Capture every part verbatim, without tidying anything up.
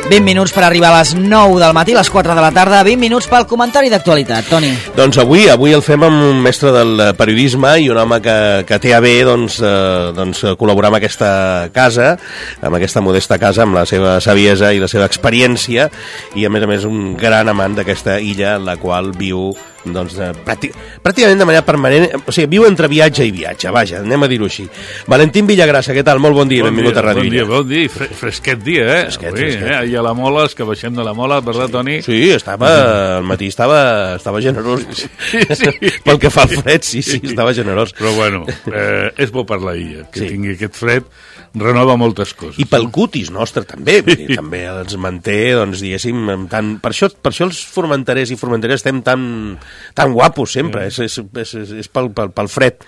vint minuts per arribar a les nou del matí, a les quatre de la tarda, vint minuts pel comentari d'actualitat. Toni. Doncs avui avui el fem amb un mestre del periodisme i un home que, que té a bé doncs, eh, doncs, col·laborar amb aquesta casa, amb aquesta modesta casa, amb la seva saviesa i la seva experiència, i a més a més un gran amant d'aquesta illa en la qual viu doncs, eh, pràctic, pràcticament de manera permanent, o sigui, viu entre viatge i viatge, vaja, anem a dir-ho així. Valentín Villagrasa, què tal? Molt bon dia, bon benvingut dia, a Ràdio Bon dia, bon dia, Fre fresquet dia, eh? Fresquet, Avui, fresquet. eh? I a la Mola, els que baixem de la Mola, verdad, sí. Toni? Sí, estava, al matí estava, estava generós. Sí, sí. Pel que fa al fred, sí, sí, estava generós. Però bueno, eh, és bo per la illa, que Sí. tingui aquest fred, renova moltes coses. I pel cutis nostre també, vull dir, també ens manté, doncs, diguéssim, amb tant... Per això, per això els formenterers i formenteres estem tan, tan guapos sempre, és, és, és, és, és pel, pel, pel fred.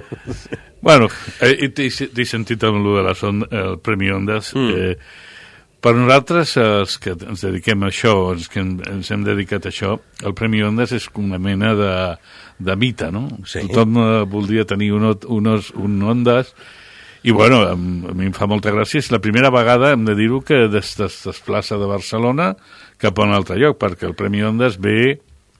Bueno, eh, t'he sentit amb el de la son, el Premi Ondas. Mm. Eh, per nosaltres, els que ens dediquem a això, els que ens hem dedicat a això, el Premi Ondas és una mena de, de mite, no? Sí. Tothom eh, voldria tenir un, unos, un Ondas. I, bueno, a, a mi em fa molta gràcia. És la primera vegada, hem de dir-ho, que des de la plaça de Barcelona cap a un altre lloc, perquè el Premi Ondas ve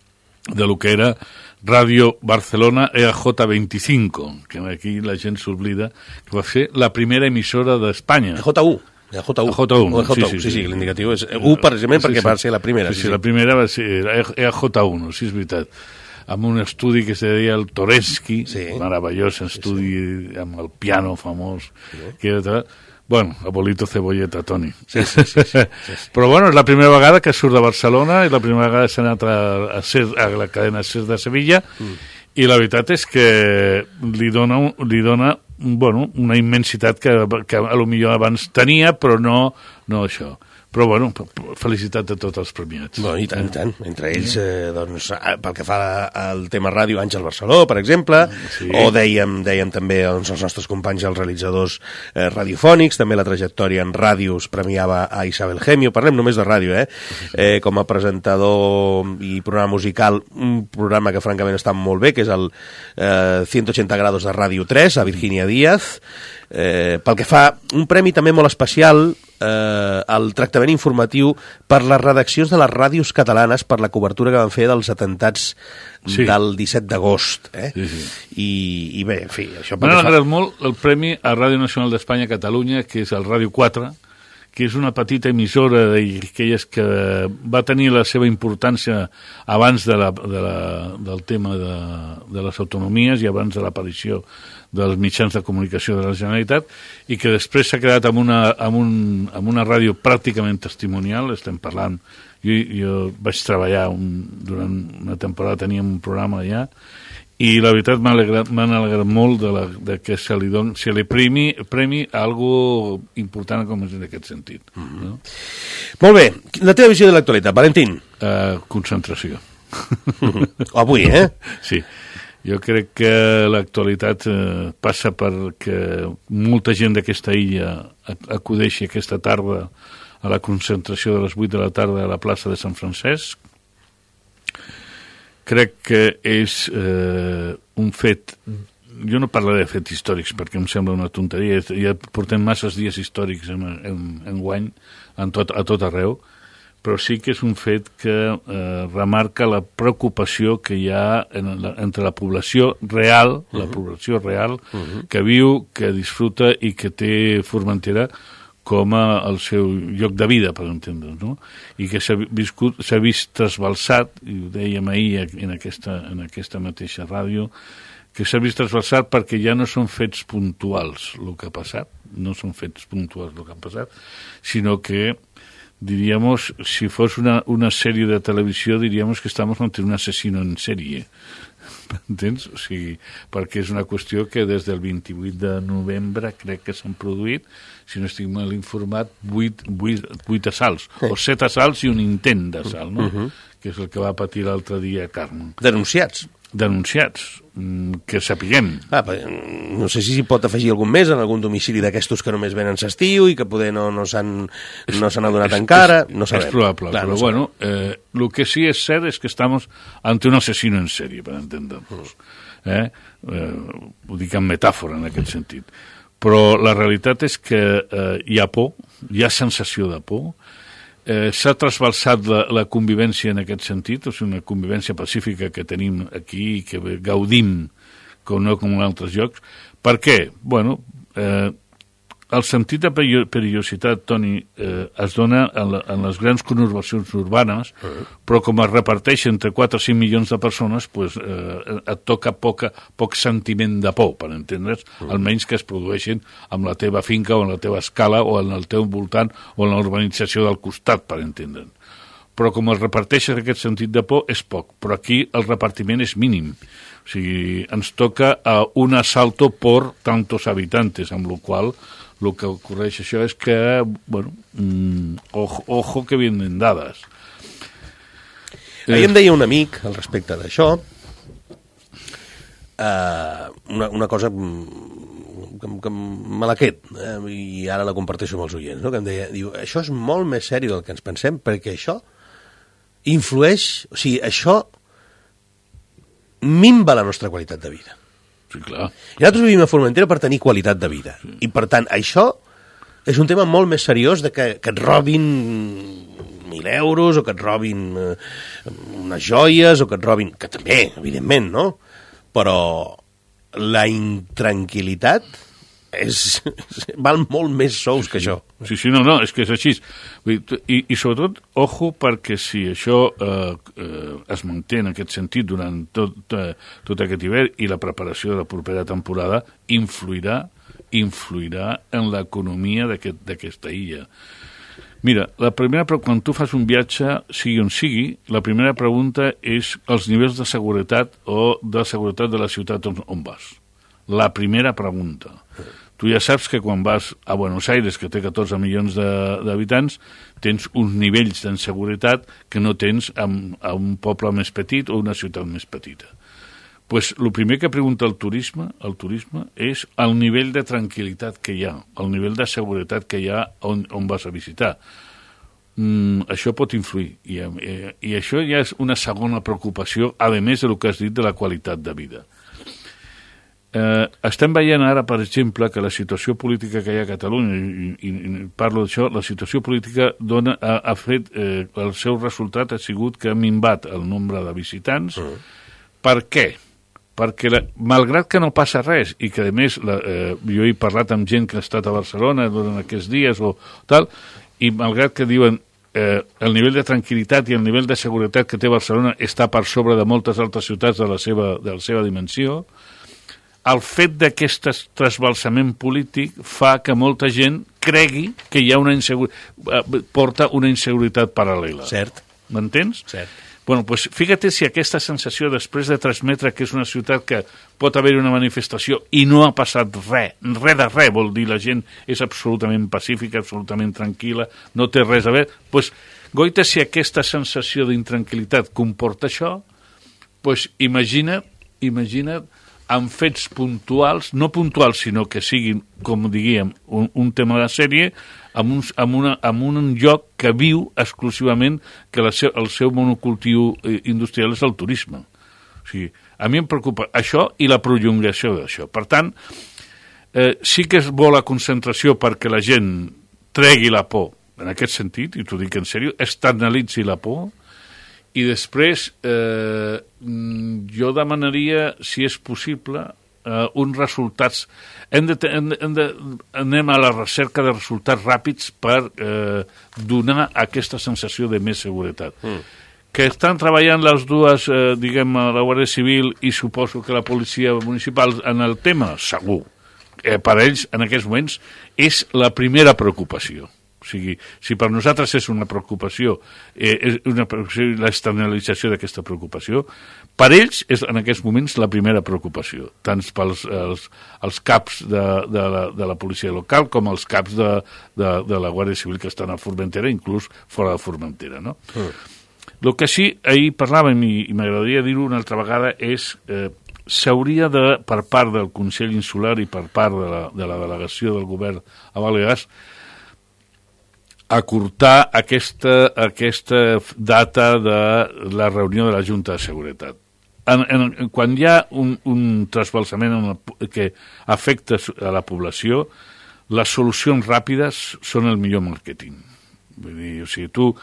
de lo que era Ràdio Barcelona E A J veinticinco, que aquí la gent s'oblida, que va ser la primera emissora d'Espanya. E J U. E J U. E J U, E J U, sí, sí, sí, sí, l'indicatiu és U, precisament, sí, perquè sí. va ser la primera. Sí, sí, la primera va ser E A J u, sí, és veritat. Amb un estudi que se deia el Toresky, Sí. meravellós estudi Sí, sí. amb el piano famós, Sí. que era... Bueno, abuelito cebolleta, Toni. Sí, sí, sí, sí, sí, sí. Però bueno, és la primera vegada que surt de Barcelona i la primera vegada que s'ha anat a, a, ser, a la cadena SER de Sevilla, mm. i la veritat és que li dona, li dona bueno, una immensitat que, que a lo millor abans tenia, però no, no això. Però, bueno, felicitat a tots els premiats. Bueno, i tant, i tant. Entre ells, eh, doncs, pel que fa al tema ràdio, Àngel Barceló, per exemple, sí. o dèiem, dèiem també doncs, els nostres companys, els realitzadors eh, radiofònics, també la trajectòria en ràdios premiava a Isabel Gemio, parlem només de ràdio, eh? eh com a presentador i programa musical, un programa que francament està molt bé, que és el eh, ciento ochenta grados de Ràdio tres, a Virginia Díaz. Eh, pel que fa, un premi també molt especial, eh, el tractament informatiu per les redaccions de les ràdios catalanes per la cobertura que van fer dels atentats sí. del disset d'agost. Eh? Sí, sí. I, I bé, en fi, això... M'ha fa... agradat molt el Premi a Ràdio Nacional d'Espanya a Catalunya, que és el Ràdio quatre, que és una petita emissora d'aquelles que va tenir la seva importància abans de la, de la, del tema de, de les autonomies i abans de l'aparició dels mitjans de comunicació de la Generalitat, i que després s'ha quedat amb una, amb, un, amb una ràdio pràcticament testimonial. Estem parlant, jo, jo vaig treballar un, durant una temporada, teníem un programa allà, i la veritat m'ha alegrat, alegrat molt de, la, de que se li, don, se li premi, premi algo important com és en aquest sentit. Mm-hmm. No? Molt bé, la teva visió de l'actualitat, Valentín. Uh, concentració. Avui, eh? Sí. Jo crec que l'actualitat eh, passa perquè molta gent d'aquesta illa acudeixi aquesta tarda a la concentració de les vuit de la tarda a la plaça de Sant Francesc. Crec que és eh, un fet... Jo no parlaré de fets històrics perquè em sembla una tonteria. Ja portem masses dies històrics en, en, en guany en tot, a tot arreu, però sí que és un fet que eh, remarca la preocupació que hi ha en la, entre la població real, uh-huh. la població real, uh-huh. que viu, que disfruta i que té Formentera com a el seu lloc de vida, per entendre's, no? I que s'ha viscut, s'ha vist trasbalsat, i ho dèiem ahir en aquesta, en aquesta mateixa ràdio, que s'ha vist trasbalsat perquè ja no són fets puntuals el que ha passat, no són fets puntuals el que ha passat, sinó que diríamos, si fos una, una sèrie de televisió, diríamos que estamos ante un asesino en sèrie. Entens? O sigui, perquè és una qüestió que des del vint-i-vuit de novembre crec que s'han produït, si no estic mal informat, vuit, vuit, vuit assalts, sí. o set assalts i un intent d'assalt, no? Uh-huh. Que és el que va patir l'altre dia Carme. Denunciats. Denunciats, que sapiguem. Ah, no sé si s'hi pot afegir algun més en algun domicili d'aquestos que només venen s'estiu i que poder no, no s'han no s'han adonat és, encara, no sabem. És probable, Clar, però no bueno, eh, lo que sí és cert és que estamos ante un asesino en sèrie, per entendre'ns. Eh? Eh, ho dic en metàfora, en aquest sentit. Però la realitat és que eh, hi ha por, hi ha sensació de por, Eh, s'ha trasbalsat la, la convivència en aquest sentit, o sigui, una convivència pacífica que tenim aquí i que gaudim com no com en altres llocs. Per què? Bueno, eh, el sentit de perillositat, Toni, eh, es dona en, la, en les grans conurbacions urbanes, uh-huh. però com es reparteix entre quatre o cinc milions de persones, pues, eh, et toca poca, poc sentiment de por, per entendre's, uh-huh. almenys que es produeixin amb la teva finca o en la teva escala o en el teu voltant o en la urbanització del costat, per entendre'n. Però com es reparteix aquest sentit de por és poc, però aquí el repartiment és mínim. O sigui, ens toca a un asalto por tantos habitantes, amb la qual el que ocorreix això és que, bueno, mm, ojo, ojo que vienen dades. Ahir eh... em deia un amic al respecte d'això, uh, una, una cosa que, que me la qued, eh, i ara la comparteixo amb els oients, no? Que em deia, diu, això és molt més seri del que ens pensem, perquè això influeix, o sigui, això minva la nostra qualitat de vida. Sí, clar. I nosaltres vivim a Formentera per tenir qualitat de vida. Sí. I, per tant, això és un tema molt més seriós de que, que et robin mil euros o que et robin eh, unes joies o que et robin... Que també, evidentment, no? Però la intranquil·litat és, val molt més sous que això. Sí, sí, no, no, és que és així. I, i sobretot, ojo, perquè si això eh, eh, es manté en aquest sentit durant tot, eh, tot aquest hivern i la preparació de la propera temporada, influirà, influirà en l'economia d'aquesta aquest, illa. Mira, la primera, quan tu fas un viatge, sigui on sigui, la primera pregunta és els nivells de seguretat o de seguretat de la ciutat on, on vas. La primera pregunta. Tu ja saps que quan vas a Buenos Aires, que té catorze milions d'habitants, tens uns nivells d'inseguretat que no tens en, en un poble més petit o una ciutat més petita. Pues el primer que pregunta el turisme, el turisme és el nivell de tranquil·litat que hi ha, el nivell de seguretat que hi ha on, on vas a visitar. Mm, això pot influir, i, i, i això ja és una segona preocupació, a més del que has dit de la qualitat de vida. Eh, estem veient ara, per exemple, que la situació política que hi ha a Catalunya, i, i, i parlo d'això, la situació política dona, ha, ha fet, eh, el seu resultat ha sigut que ha minvat el nombre de visitants. Mm. Per què? Perquè, la, malgrat que no passa res, i que, a més, la, eh, jo he parlat amb gent que ha estat a Barcelona durant aquests dies o tal, i malgrat que diuen eh, el nivell de tranquil·litat i el nivell de seguretat que té Barcelona està per sobre de moltes altres ciutats de la seva, de la seva dimensió, el fet d'aquest trasbalsament polític fa que molta gent cregui que hi ha una inseguretat, porta una inseguretat paral·lela. Cert. M'entens? Cert. Bueno, pues fíjate si aquesta sensació, després de transmetre que és una ciutat que pot haver una manifestació i no ha passat res, res de res, vol dir la gent és absolutament pacífica, absolutament tranquil·la, no té res a veure, pues, goita, si aquesta sensació d'intranquil·litat comporta això, pues imagina't, imagina't amb fets puntuals, no puntuals, sinó que siguin, com diguem, un, un tema de sèrie, amb, uns, amb, una, amb un lloc que viu exclusivament que la seu, el seu monocultiu industrial és el turisme. O sigui, a mi em preocupa això i la prolongació d'això. Per tant, eh, sí que és bo la concentració perquè la gent tregui la por, en aquest sentit, i t'ho dic en sèrio, externalitzi la por, i després eh, jo demanaria, si és possible, eh, uns resultats. Hem de, hem de, hem de, anem a la recerca de resultats ràpids per eh, donar aquesta sensació de més seguretat. Mm. Que estan treballant les dues, eh, diguem, la Guàrdia Civil i suposo que la policia municipal en el tema, segur. Eh, per ells, en aquests moments, és la primera preocupació. O sigui, si per nosaltres és una preocupació, eh, és una preocupació, l'externalització d'aquesta preocupació, per ells és en aquests moments la primera preocupació, tant pels els, els caps de, de, la, de la policia local com els caps de, de, de la Guàrdia Civil que estan a Formentera, inclús fora de Formentera, no? Mm. El que sí, ahir parlàvem, i, i m'agradaria dir-ho una altra vegada, és eh, s'hauria de, per part del Consell Insular i per part de la, de la delegació del govern a Balears, acurtar aquesta, aquesta data de la reunió de la Junta de Seguretat. En, en, quan hi ha un, un trasbalsament en la, que afecta a la població, les solucions ràpides són el millor màrqueting. Vull dir, o sigui, tu...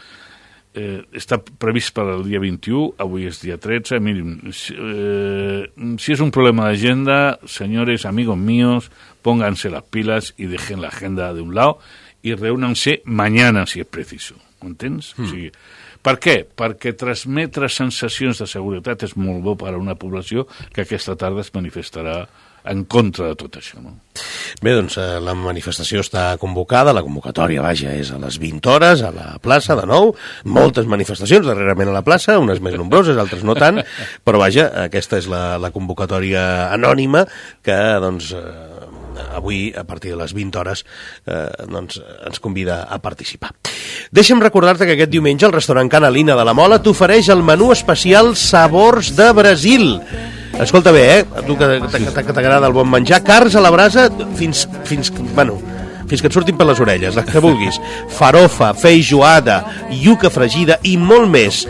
Eh, està previst per al dia vint-i-u, avui és dia tretze, miren, si, eh, si es un problema de agenda, señores, amigos míos, pónganse las pilas y dejen la agenda de un lado y reúnanse mañana si es preciso, m'entens? Mm. O sigui, per què? Perquè transmetre sensacions de seguretat és molt bo per a una població que aquesta tarda es manifestarà en contra de tot això, no? Bé, doncs eh, la manifestació està convocada, la convocatòria, vaja, és a les vint hores, a la plaça, de nou, moltes manifestacions darrerament a la plaça, unes més nombroses, altres no tant, però vaja, aquesta és la, la convocatòria anònima que, doncs, eh, avui, a partir de les vint hores, eh, doncs, ens convida a participar. Deixa'm recordar-te que aquest diumenge el restaurant Canalina de la Mola t'ofereix el menú especial Sabors de Brasil. Escolta bé, eh? A tu que, que, que t'agrada el bon menjar, carns a la brasa fins, fins, bueno, fins que et surtin per les orelles, la que vulguis. Farofa, feijoada, iuca fregida i molt més.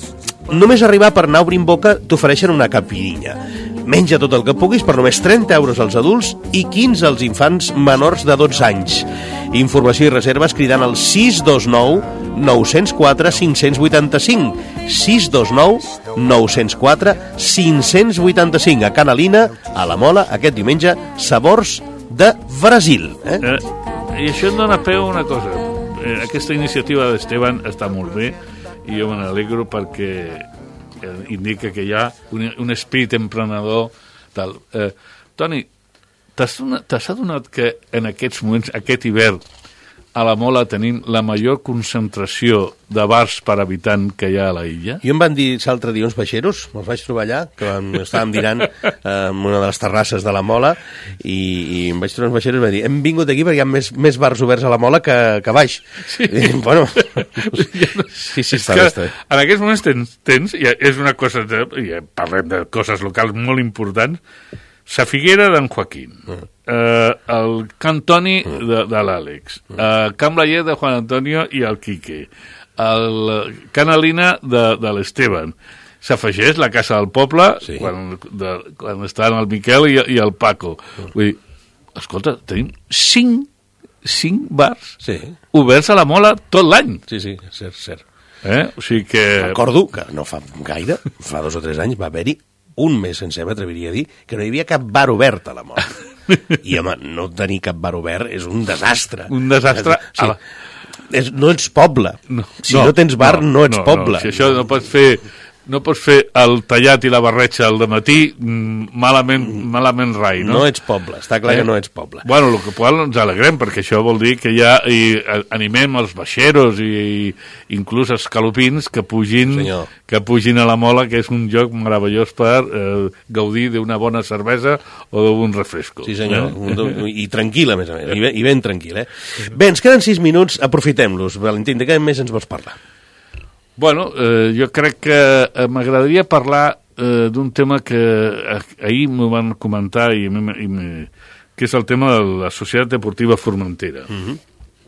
Només arribar per anar obrint boca t'ofereixen una caipirinha. Menja tot el que puguis per només trenta euros als adults i quinze als infants menors de dotze anys. Informació i reserves cridant al sis dos nou nou zero quatre cinc vuit cinc. sis dos nou nou zero quatre cinc vuit cinc. A Canalina, a la Mola, aquest diumenge, Sabors de Brasil. Eh? Eh, I això em dona peu a una cosa. Eh, aquesta iniciativa d'Esteban està molt bé i jo me n'alegro perquè eh, indica que hi ha un, un esprit emprenedor tal. Eh, Toni, t'has t'has adonat que en aquests moments, aquest hivern, a la Mola tenim la major concentració de bars per habitant que hi ha a la illa? I em van dir l'altre dia uns baixeros, me'ls vaig trobar allà, que vam, estàvem dinant eh, en una de les terrasses de la Mola, i, i em vaig trobar uns baixeros i em van dir, hem vingut aquí perquè hi ha més, més bars oberts a la Mola que, que baix. Sí. I, bueno, sí, sí, està bé, està bé. En aquests moments tens, tens ja és una cosa, de, ja parlem de coses locals molt importants, Sa Figuera d'en Joaquín, uh. eh, el Can Toni de, de l'Àlex, uh. eh, Can Blayer de Juan Antonio i el Quique, el Canalina de, de l'Esteban. S'afegeix la Casa del Poble, sí. quan, de, quan estan el Miquel i, i el Paco. Uh. Vull dir, escolta, tenim cinc, cinc bars sí. oberts a la Mola tot l'any. Sí, sí, cert, cert. Eh? O sigui que... Recordo que no fa gaire, fa dos o tres anys, va haver-hi un mes sencer, m'atreviria a dir, que no hi havia cap bar obert a la Mola. I, home, no tenir cap bar obert és un desastre. Un desastre. Sí. La... És, no ets poble. No, si no, no tens bar, no, no ets no, poble. No. Si això no pots fer... No pots fer el tallat i la barretxa al dematí malament, malament rai, no? No ets poble, està clar eh? que no ets poble. Bueno, el que qual ens alegrem, perquè això vol dir que ja i, animem els baixeros i, i inclús els calopins que pugin, que pugin a la Mola, que és un lloc meravellós per eh, gaudir d'una bona cervesa o d'un refresco. Sí, senyor, eh? I tranquil, a més a més, i ben, i ben tranquil, eh? Bé, ens queden sis minuts, aprofitem-los. Valentín, de què més ens vols parlar? Bueno, eh, jo crec que eh, m'agradaria parlar eh, d'un tema que eh, ahir m'ho van comentar i, i, que és el tema de la Societat Deportiva Formentera. Mm-hmm.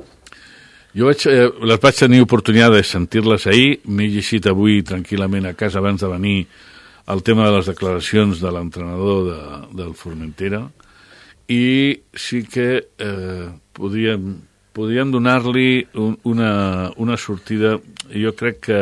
Jo vaig, eh, les vaig tenir oportunitat de sentir-les ahir, m'he llegit avui tranquil·lament a casa abans de venir el tema de les declaracions de l'entrenador de, del Formentera, i sí que eh, podríem... podríem donar-li un, una, una sortida. Jo crec que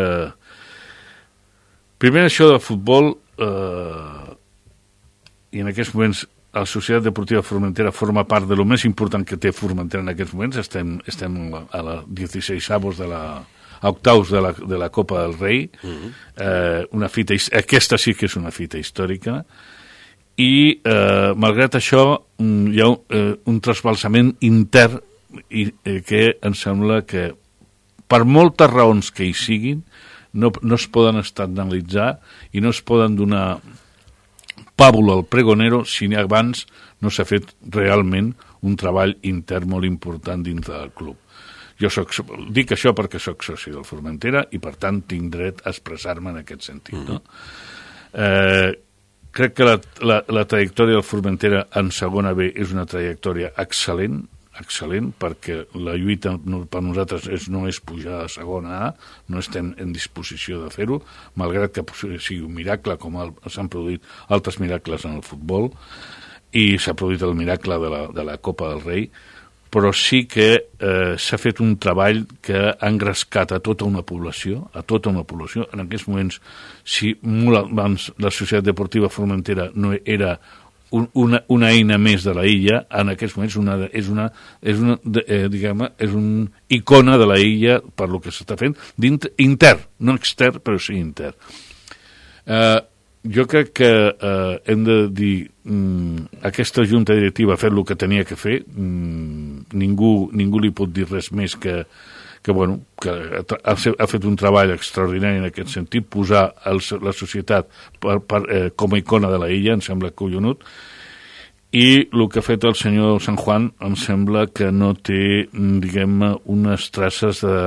primer això del futbol eh, i en aquests moments la Societat Deportiva Formentera forma part de lo més important que té Formentera en aquests moments. Estem, estem a la dieciséis avos de la a octaus de la, de la Copa del Rei. Mm-hmm. eh, una fita, aquesta sí que és una fita històrica, i eh, malgrat això hi ha un, eh, un trasbalsament intern i eh, que em sembla que per moltes raons que hi siguin no, no es poden estandarditzar i no es poden donar pàbula al pregonero si abans no s'ha fet realment un treball intern molt important dintre del club. Jo soc, dic això perquè soc soci del Formentera i per tant tinc dret a expressar-me en aquest sentit. No? Eh, crec que la, la, la trajectòria del Formentera en segona B és una trajectòria excel·lent, excel·lent, perquè la lluita per nosaltres és, no és pujar a segona A, no estem en disposició de fer-ho, malgrat que sigui un miracle, com s'han produït altres miracles en el futbol, i s'ha produït el miracle de la, de la Copa del Rei, però sí que eh, s'ha fet un treball que ha engrescat a tota una població, a tota una població. En aquests moments, si molt abans la Societat Deportiva Formentera no era un, una, una eina més de la illa, en aquests moments una, és una, és una eh, diguem, és un icona de la illa per lo que s'està fent, intern, no extern, però sí intern. Eh, jo crec que eh, hem de dir mm, aquesta junta directiva ha fet el que tenia que fer, mm, ningú, ningú li pot dir res més que, que, bueno, que ha, ha fet un treball extraordinari en aquest sentit, posar el, la societat per, per, eh, com a icona de la illa, em sembla collonut, i el que ha fet el senyor San Juan em sembla que no té, diguem-ne, unes traces de...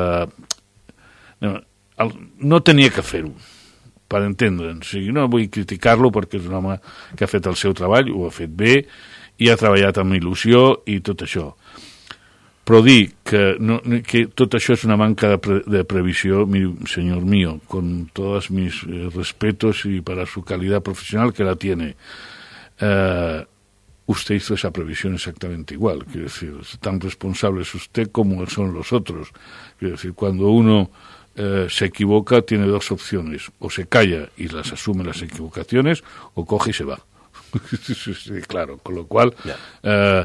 No tenia que fer-ho, per entendre'ns. O sigui, no vull criticar-lo perquè és un home que ha fet el seu treball, ho ha fet bé, i ha treballat amb il·lusió i tot això. Però dir que, no, que tot això és una manca de, pre, de previsió, mi, señor mío, con todos mis eh, respetos y para su calidad profesional que la tiene, eh, usted hizo esa previsión exactamente igual. Quiero decir, tan responsable es usted como son los otros. Quiero decir, cuando uno eh, se equivoca, tiene dos opciones. O se calla y las asume las equivocaciones, o coge y se va. Sí, claro, con lo cual... Yeah. Eh,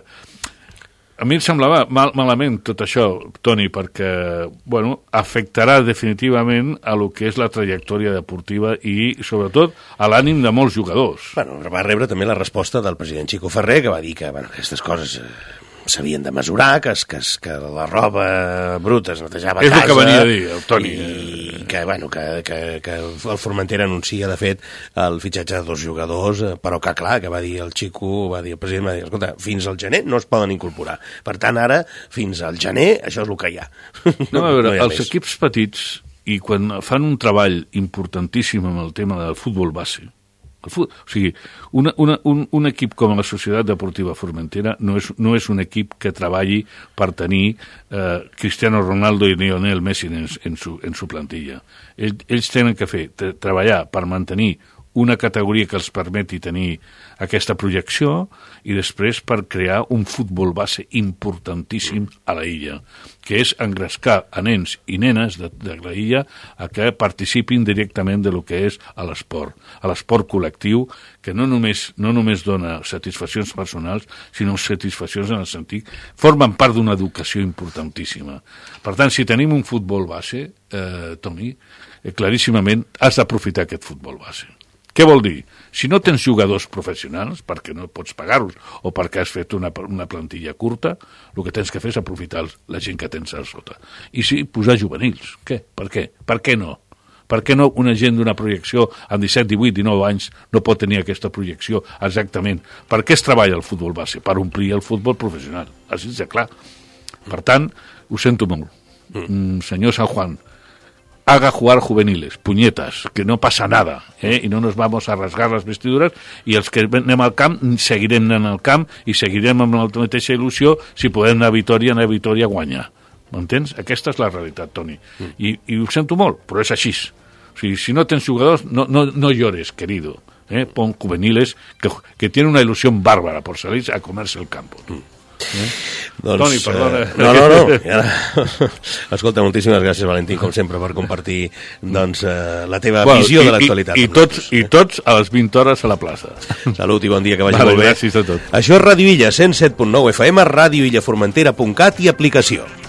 a mi em semblava mal, malament tot això, Toni, perquè bueno, afectarà definitivament a lo que és la trajectòria deportiva i, sobretot, a l'ànim de molts jugadors. Bueno, va rebre també la resposta del president Chico Ferrer, que va dir que bueno, aquestes coses eh, s'havien de mesurar, que, que, que la roba bruta es netejava a és casa... És el que venia a dir, el Toni. I que, bueno, que, que, que el Formentera anuncia, de fet, el fitxatge de dos jugadors, però que, clar, que va dir el Chico, va dir el president, va dir, escolta, fins al gener no es poden incorporar. Per tant, ara, fins al gener, això és el que hi ha. No, a veure, no els més. Equips petits, i quan fan un treball importantíssim amb el tema del futbol base, el futbol, o sigui, una, una, un, un equip com la Societat Deportiva Formentera no és, no és un equip que treballi per tenir eh, Cristiano Ronaldo i Lionel Messi en, en, su, en su plantilla. Ells, ells tenen que fer, treballar per mantenir una categoria que els permeti tenir aquesta projecció i després per crear un futbol base importantíssim a la illa, que és engrescar a nens i nenes de, de la illa a que participin directament de lo que és a l'esport, a l'esport col·lectiu, que no només, no només dona satisfaccions personals, sinó satisfaccions en el sentit, formen part d'una educació importantíssima. Per tant, si tenim un futbol base, eh, Toni, eh, claríssimament has d'aprofitar aquest futbol base. Què vol dir? Si no tens jugadors professionals, perquè no pots pagar-los o perquè has fet una, una plantilla curta, el que tens que fer és aprofitar la gent que tens a sota. I sí, posar juvenils. Què? Per què? Per què no? Per què no una gent d'una projecció amb disset, divuit, dinou anys no pot tenir aquesta projecció exactament? Per què es treballa el futbol base? Per omplir el futbol professional. Així és clar. Per tant, ho sento molt. Mm, senyor San Juan, haga jugar juveniles, puñetas, que no pasa nada, ¿eh? Y no nos vamos a rasgar las vestiduras, i els que anem al camp seguirem anant al camp i seguirem amb la mateixa il·lusió, si podem anar a Vitòria, anar a Vitòria a guanyar. M'entens? Aquesta és la realitat, Toni. Mm. I, I ho sento molt, però és així. O sigui, si no tens jugadors, no, no, no llores, querido. ¿eh? Pon juveniles que, que tienen una ilusión bárbara por salir a comerse el campo. Mm. Eh? Doncs, Toni, perdona. Eh, no, no, no. Ara, escolta, moltíssimes gràcies, Valentín, com sempre, per compartir doncs, eh, la teva bueno, visió i, de l'actualitat. I, i, tots, I tots a les vint hores a la plaça. Salut i bon dia, que vagi vale, molt bé. Gràcies a tot. Això és Ràdio Illa, cent set punt nou F M, ràdio illa formentera punt cat i aplicació.